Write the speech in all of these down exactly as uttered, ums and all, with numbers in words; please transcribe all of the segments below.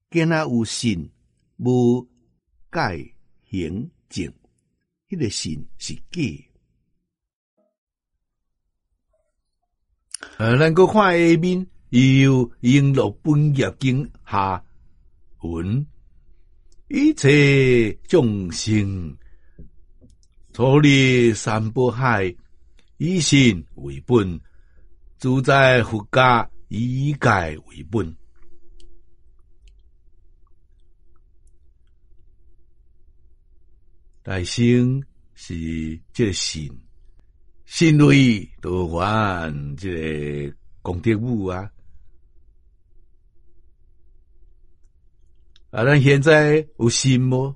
囡仔有信，无戒行正，迄、那个信是假。呃，咱搁看下面，又应落本业经下文，一切众生，处理三宝海，以信为本，自在佛家以戒为本。大乘是这个信。信类都还这个功德物啊！啊，咱现在有信无？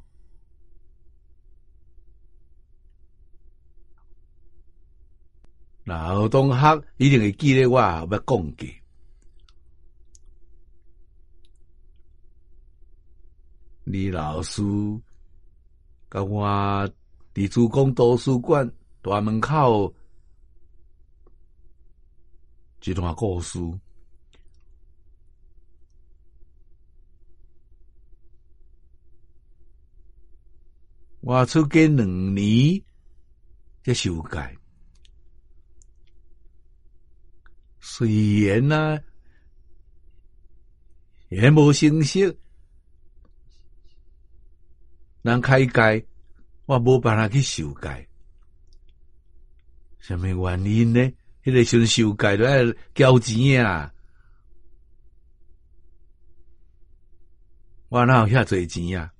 然后同学一定会记得我要讲嘅。李老师甲我伫主公图书馆大门口。一段故事，我出家两年才受戒，虽然啊，也无成熟，人开戒，我无办法去受戒，什么原因呢？迄个时阵受戒都要交钱啊！我哪有遐多钱啊？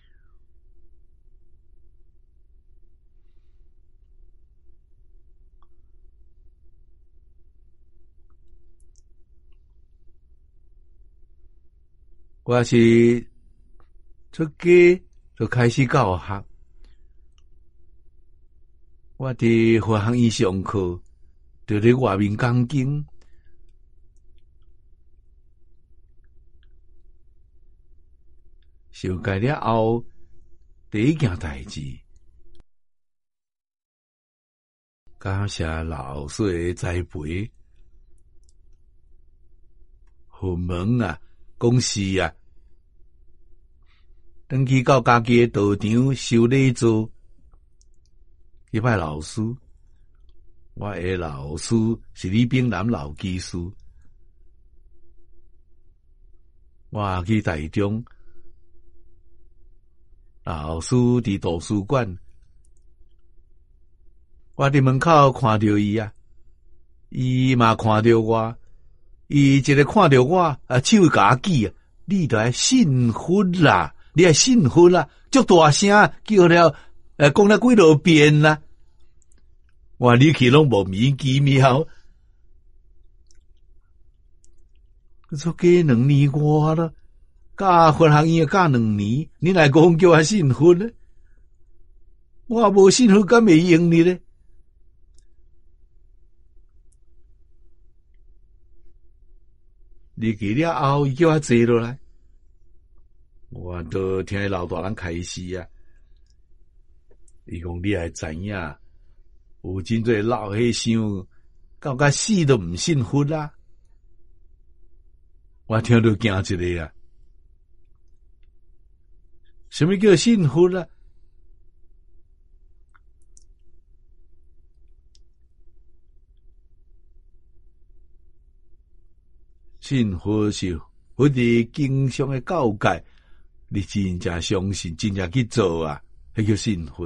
我是出家就开始教学，我伫华航院上课。就伫外面讲经，受戒了后，第一件代志，感谢老师的栽培，佛门啊，讲是啊，登去到家己的道场修礼做，迄摆老师。我的老师是李炳南老技师，我去台中，老师伫图书馆，我伫门口看到伊啊，伊嘛看到我，伊一个看到我啊，手甲举啊，你著爱信佛啦，你爱信佛啦，足大声叫了，呃，讲了几多遍啦。我你去拢莫名其妙，出家两年外了，教佛学院教两年，你来讲叫我信佛呢？我无信佛，敢会用你呢？入去了后，伊叫我坐落来，我都听老大人开示啊，伊讲你还知影。有真侪老和尚，到甲死都毋信佛啦！我听到惊一个啊！什么叫信佛啦？信佛是佛伫经上的教戒，你真正相信，真正去做啊，迄叫信佛。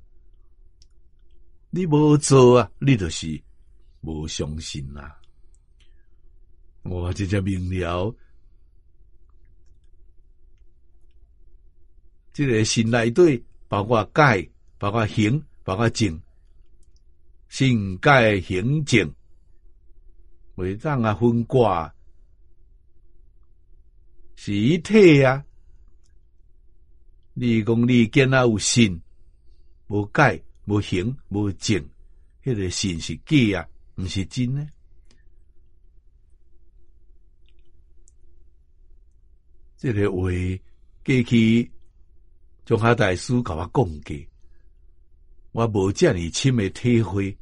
你无做啊，你就是无相信啦、啊。我这才明了，这个信内底包括戒，包括行，包括正，信戒行正，袂当啊分挂，是一体啊。你讲你囡仔有信，无戒。无行无正，迄、那个信是假啊，毋是真呢。这个话过去中华大师甲我讲过，我无遮尔深的体会。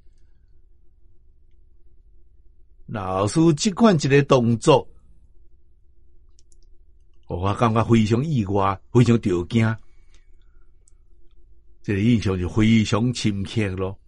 老师即款一个动作， 我感觉非常意外，非常着惊，这个印象就非常深刻咯。